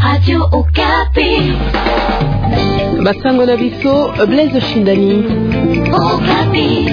Radio Okapi. Basango na biso Blaise Shindani. Okapi.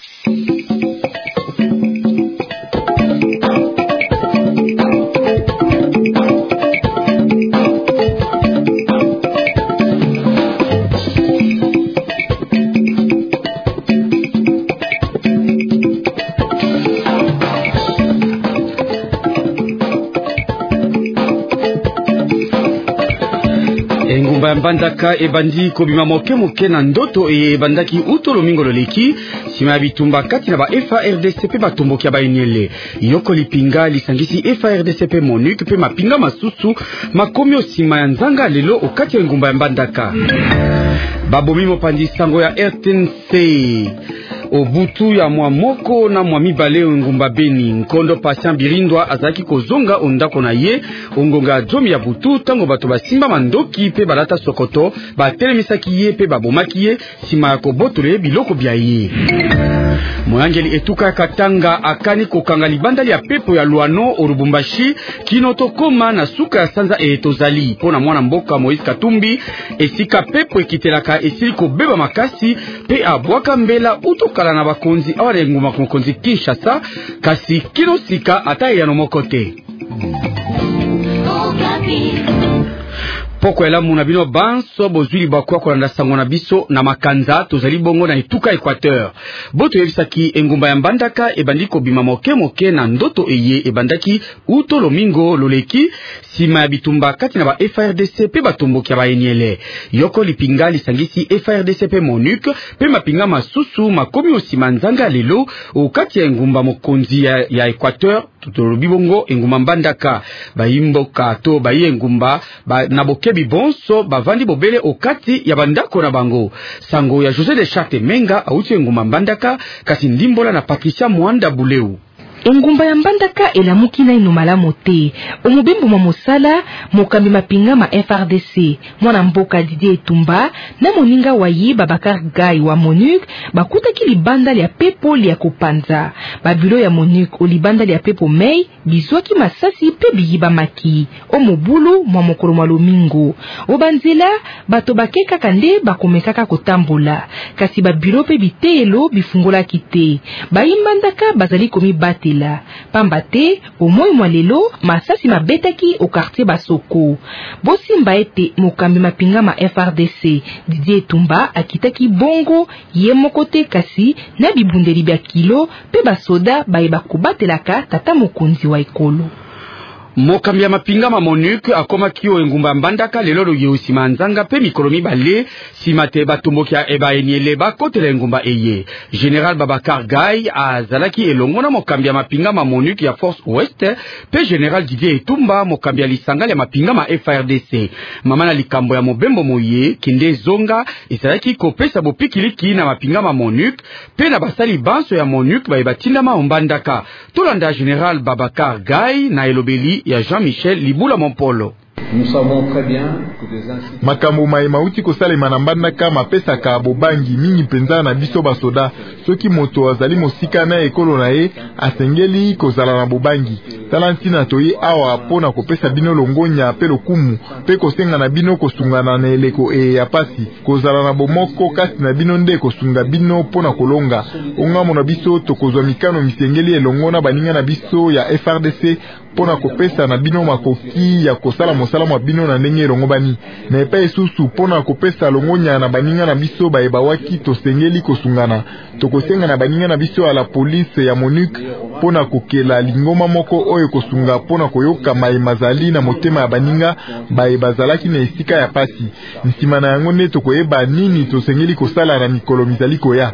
Engumba Mbandaka ebandi kobima moke na ndoto ebandaki utolo mingolo leki sima ya bitumba kati na ba FARDC pe batomboki ya baenyele yoko lipinga lisangisi FARDC pe MONUC pe mapinga masusu makomi osima ya nzanga lelo okati ya Engumba Mbandaka. Babomi mopandi sango ya RTNC obutu ya mwa moko na mwa mibale Engumba Beni Nkondo Patient Birindwa azaki kozonga ondako na ye ongonga jomi ya butu tango bato basimba mandoki pe balata sokoto batelemisaki ye pe babomaki ye sima ya kobotole biloko bya ye. Moyangeli etuka Katanga akani kokanga libandali ya pepo ya Luano Orubumbashi kino tokoma na suka ya sanza etozali pona mwana mboka Moïse Katumbi esika pepo ekitelaka esili kobeba makasi pe abwaka mbela utokala na bakonzi awale Engumba mokonzi Kinshasa kasi kino sika ata ya nomokote. Poko elamu na bino banso bozuli bakwa kolanda sango na biso na makanza tozali bongo na etuka Equateur. Boto yebisaki Engumba ya Mbandaka ebandi kobima moke na ndoto eye ebandaki utolo mingo loleki sima ya bitumba kati na ba FARDC pe batomboki ya baenyele yoko lipinga lisangisi FARDC pe MONUC pe mapinga masusu makomi osima nzanga lelo okati ya Engumba mokonzi ya Equateur tutolobi bongo Engumba Mbandaka bayimboka to bayi Engumba na bokebi bonso bavandi bobele okati ya bandako na bango. Sango ya José de Charte Menga auti Engumba Mbandaka kasi ndimbola na Patricia Mwanda Buleu. Engumba ya Mbandaka elamuki na inumala mote omubimbu mwa mosala mokambi mapinga ma FARDC mwana mboka Didier Etumba na moninga wayi Babakar Gaye wa MONUC bakutaki libanda ya pepo ya kopanza babilo ya MONUC o libanda ya pepo mei bizwaki masasi pe biyiba maki omobulu mwa mokolo mwa lomingo obanzela bato bakeka kande bakomekaka kotambola kasi babilo pe bitelo bifungola kite Mbandaka bazali komi bate pambate omoi mwa lelo masasi mabetaki o quartier Basoko bosimba ete mokambi mapinga ma FARDC Didier Etumba akitaki bongo ye mokote kasi na bibundeli bya kilo pe basoda bayeba kubatelaka tata mokonzi wa ekolo. Mokambi ya mapinga ma MONUC akoma kio Engumba Mbandaka lelo yeusima nzanga pe mikolo mibale simate batomboki ya ebaenyele bakotela Engumba eye. General Babakar Gaye azalaki elongo na mokambi ya mapinga ma MONUC ya Force Ouest pe General Didier Etumba mokambi ya lisanga ya mapinga ma FARDC. Mama na likambo ya mobembo moye kinde zonga ezalaki kopesa bopikiliki na mapinga ma MONUC pe na basali banso ya MONUC bayebatinda ma Mbandaka. Tolanda General Babakar Gaye na elobeli ya Jean-Michel Libula Mompolo. Nous savons très bien que des incidents makambo mauti kosalema na Mbandaka mapesaka bobangi mingi penza na biso basoda soki moto azali mosika na ekolo na ye asengeli kozala na bobangi tala ntina toyi awa pona kopesa bino longonya pe lokumu pe kosenga na bino kosungana na eleko ya pasi kozala na bomoko kasi na bino nde kosunga bino pona kolonga ongamo na biso tokozwa mikano misengeli elongo na baninga na biso ya FARDC pona kopesa na bino makoki ya kosala mosala mwa bino na ndenge elongo bani na epa esusu pona kopesa longonya na baninga na biso bayebawaki tosengeli kosungana tokosenga na baninga na biso ya la police ya MONUC pona kokela lingoma moko oyo kosunga pona koyoka mazali na motema ya baninga bayebazalaki na esika ya pasi nsima na yango nde tokoyeba nini tosengeli kosala na mikolo mizali koya.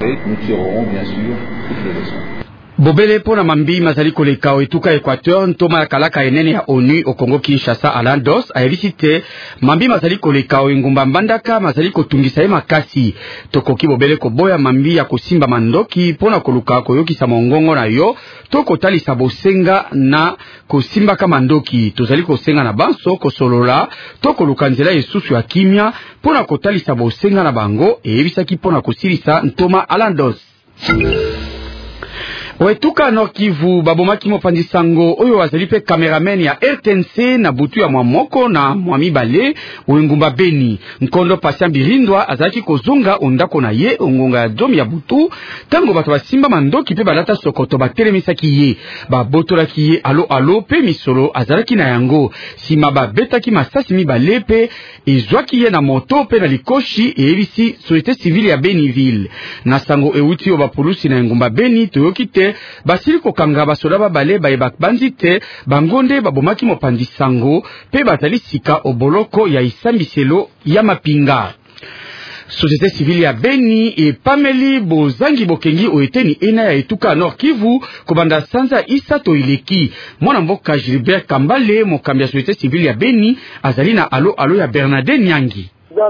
Bobele pona mambi mazali koleka etuka Equateur ntoma ya kalaka enene ya ONU o Congo Kinshasa Alain Dos ayebisite mambi mazali koleka Engumba Mbandaka mazali kotungisa ye makasi tokoki bobele koboya mambi ya kosimba mandoki pona koluka koyokisa mongongo na yo tokotalisa bosenga na kosimba ka mandoki tozali kosenga na banso kosolola tokoluka nzela esusu ya kimia pona kotalisa bosenga na bango eyebisaki pona kosilisa ntoma Alain Dos. Wetuka Nord Kivu babomaki mopanzi sango oyo wazali pe cameraman ya RTNC na butu ya mwamoko na mwamibale Ngumba Beni. Nkondo Patient Birindwa azalaki kozonga ondako na ye ongonga ya domi ya butu tango bato basimba mandoki pe balata sokoto batelemisaki ye babotolaki ye alo pe misolo azalaki na yango sima babetaki masasi mibale pe ezwaki ye na moto pe na likoshi eyebisi société civile ya Beniville. Na sango euti o bapolusi na Ngumba Beni toyoki te basili kokanga basoda babale bayeba bandi te bangonde babomaki mopanzi sango pe bazali sika oboloko ya isambiselo ya mapinga. Société civile ya Beni e pameli bozangi bokengi oeteni ena ya Etuka Nord Kivu kobanda sanza isato ileki. Mwana mboka Gilbert Kambale mokambi ya société civile ya Beni azali na alo ya Bernarde Nyangi.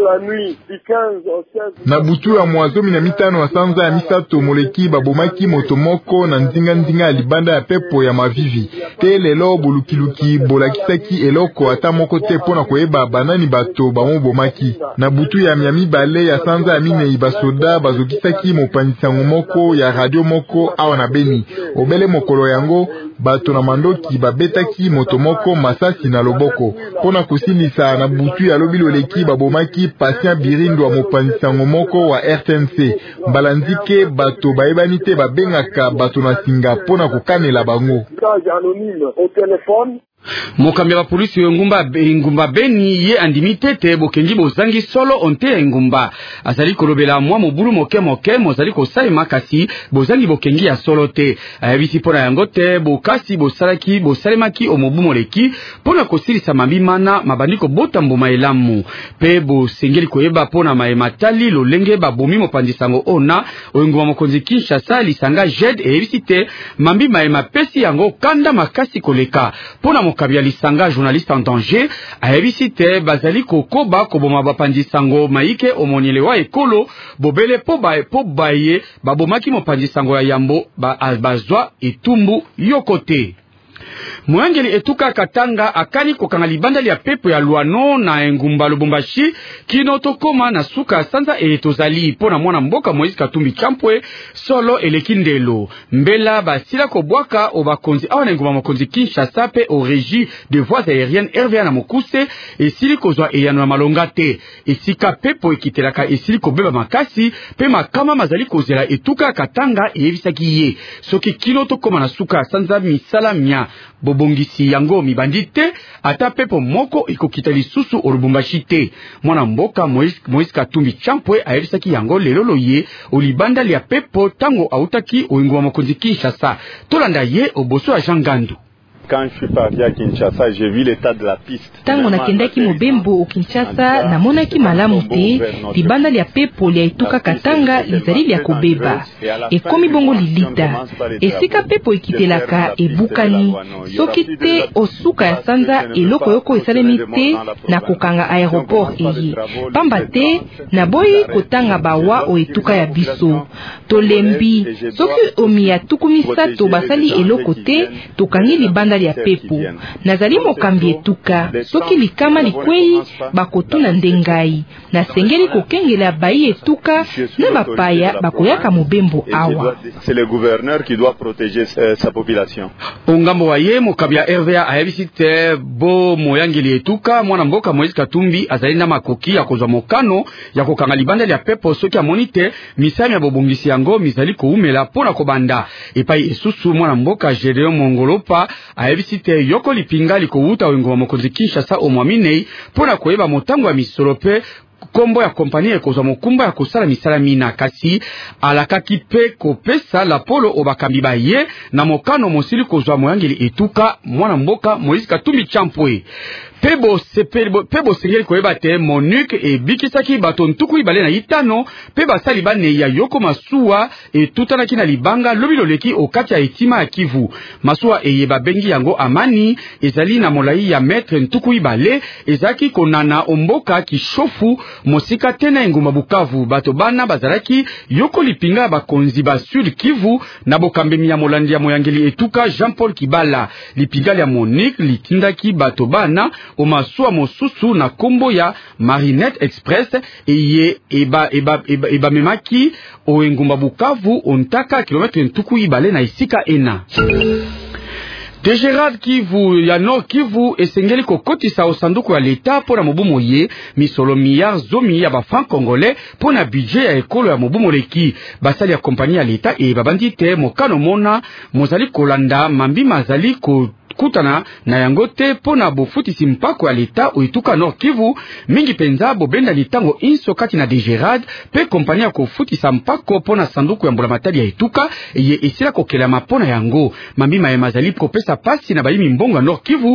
Na butu ya mwazomi na mitano wa sanza ya misato moleki babomaki moto moko na nzinga ya libanda ya pepo ya Mavivi. Te lelo bolukiluki bolakisaki eloko ata moko te pona koyeba banani bato bamobomaki. Na butu ya miami bale ya sanza ya minei basoda bazokisaki mopanzisango moko ya radio moko awa na Beni. Obele mokolo yango bato na mandoki babetaki moto moko masasi na loboko. Pona kusilisa na butu ya lobi loleki babomaki Patient Birindwa mopanzisango moko wa RTNC. Mbalanzike bato baebani te babengaka bato na singa pona kokanela bango. Mokambi wa polisi Ngumba Beni ye andimi tete bokengi bozangi solo onte ya Ngumba. Azali kolobela mwa mobulu moke mozali kosalema kasi bozangi bokengi ya solo te. Ayabisi pona yango te bokasi bosalemaki omobu moleki pona kosilisa mabimana mabandiko bota mboma elamu. Pe bosengeli koyeba pona maematali lolenge babomi mopanzi sango ona Ngumba mokonzi Kinshasa lisanga JED eyebisi te mambi maemapesi yango kanda makasi koleka. Pona mokambi lisanga journaliste en danger ayebisi te bazali kokoba koboma bapanzi sango maike omoniele wa ekolo bobele po baye babomaki mopanzi sango ya yambo bazwa etumbu yokote. Mwangeli Etuka Katanga akali kokanga libanda ya pepo ya Luano na Ngumba Lubumbashi kino tokoma na suka sanza etozali pona mwana mboka Moïse Katumbi Champwe solo elekindelo mbela basila kobwaka obakonzi awa na Ngumba mokonzi Kinshasa pe au régie des voies aériennes RVA na mokuse esili kozwa eyano na malonga te esika pepo ekitelaka esili kobeba makasi pe makama mazali kozela Etuka Katanga eyebisaki ye soki kino tokoma na suka sanza misala mia bobongisi yango mibandite ata pepo moko ikokita lisusu Lubumbashi te. Mwana mboka Moïse Katumbi Champwe ayebisaki yango lelo loye olibanda lia pepo tango autaki Ngumba mokonzi Kinshasa. Tolanda ye oboso ya Jean Gandu. Quand je suis parti à Kinshasa, j'ai vu l'état de la piste. Tango nakendaki mobembo o Kinshasa namonaki malamu te libanda lia pepo lia Etuka Katanga lizali lia kobeba ekomi bongo lilita esika pepo ekitelaka ebukani soki te osuka ya sanza eloko yoko esalemi te na kokanga aéroport eye pamba te na boyi kotanga bawa o Etuka ya biso tolembi soki omi ya tukumisato basali eloko te tokangi libanda ya pepo nazali mokambi Etuka soki likama likwei bakotuna ndengai na sengeli kokengela bayi Etuka na bapaya bakoyaka mobembo awa. C'est le gouverneur qui doit protéger sa population. Ongambo waye mokambi ya RVA ayebisi te bo moyangeli Etuka mwana mboka Moïse Katumbi azali na makoki ya kozwa mokano ya kokanga libanda ya pepo soki amoni te misami ya bobongisi yango mizali koumela pona kobanda epai esusu mwana mboka Gédéon Mongolopa ayebisi te yoko lipinga likouta Ngumba mokonzi Kinshasa omwaminei pona koyeba motango ya misolope kombo ya kompani ekozwa mokumba ya kosala misala mina kasi alakaki pe kopesa la polo obakambi baye na mokano mosili kozwa moyangeli Etuka mwana mboka Moïse Katumbi Champwe. Pebo sengeli koyeba te Monique ebikisaki bato ntuku ibale na itano pe basali bane ya yoko masuwa etutanaki na libanga lobi loleki okati ya etima ya Kivu. Masuwa eyeba bengi yango Amani ezali na molai ya metre ntuku ibale ezaki konana omboka kishofu mosika tena Ngumba Bukavu bato bana bazalaki yoko lipinga bakonzi ba Sud Kivu na bokambemi ya molandi ya moyangeli Etuka Jean-Paul Kibala lipinga ya Monique litindaki bato bana omasuwa mosusu na kombo ya Marinette Express eba memaki oengumba Bukavu ontaka kilometre ntuku ibale na isika ena. Degerad Kivu ya Nord Kivu esengeli kokotisa osanduku ya leta pona mobumo ye misolo milliard zomi ya ba franc congolais pona budget ya ekolo ya mobumo leki basali ya kompani ya leta e babandi te mokano mona mozali kolanda mambi mazali kutana na yango te pona bofutisi mpako ya leta oituka Nord Kivu mingi penza bobenda litango inso kati na Degerad pe kompani ya kofutisa mpako pona sanduku ya mbulamatali ya etuka ye esila kokelama pona yango mambi mazali kopesa pasi na bayimi mbongo ya Nord Kivu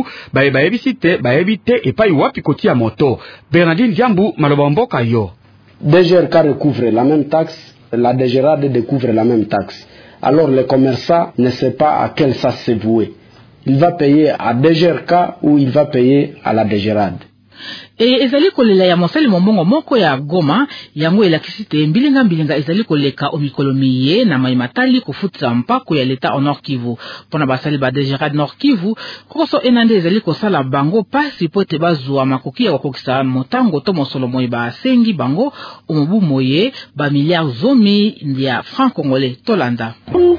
bayebi te epai wapi kotia moto. Bernardine Diambu maloba mboka yo. DGRK recouvre la même taxe, la Degerad découvre la même taxe. Alors le commerçant ne sait pas à quel sens se vouer. Il va payer à DGRK ou il va payer à la Degerad. Ezali kolela ya mosali mombongo moko ya Goma yango elakisite mbilinga ezali koleka omikolomiye na maimatali kufutisa mpako ya leta au Nord Kivu pona basali ba Degerad Nord Kivu koso enande ezali kosala bango pasi pote bazwa makoki ya kokisa motango to mosolo moye ba sengi bango omobu moye ba milliard zomi ya franc congolais tolanda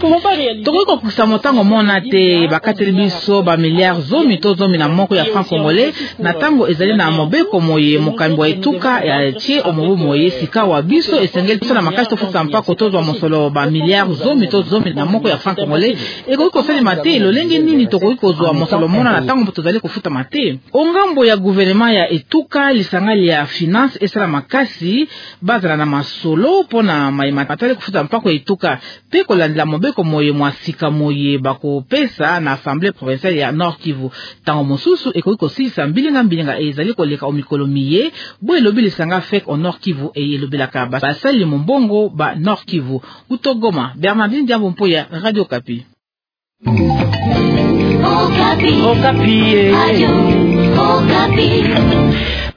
toko kokisa motango mona te bakateli biso ba milliard zomi to zomi na moko ya franc congolais na tango ezali na mobeko moye mokambo etuka ya tie omobu moye sika wa biso esengeli na makasi tofuta mpako tozwa mosolo ba milliard zomi to zomi na moko ya franc congolais eko kosali mate lolenge nini toko kozwa mosolo mona na tango tozali kofuta mate ongambo ya gouvernement ya etuka lisangali ya finance esala makasi bazala na masolo pona maimatali kofuta mpako etuka pe kolandela mobeko moye mwasika moye bako pesa na assemblée provinciale ya Nord Kivu tango mosusu eko kosilisa mbilinga ezali koleka omikolomiye bo elobi lisanga fek au Nord Kivu e elobelaka basali mombongo ba Nord Kivu utogoma Bernardine Diambo Mpoya Radio Kapi. Okapi. Okapi.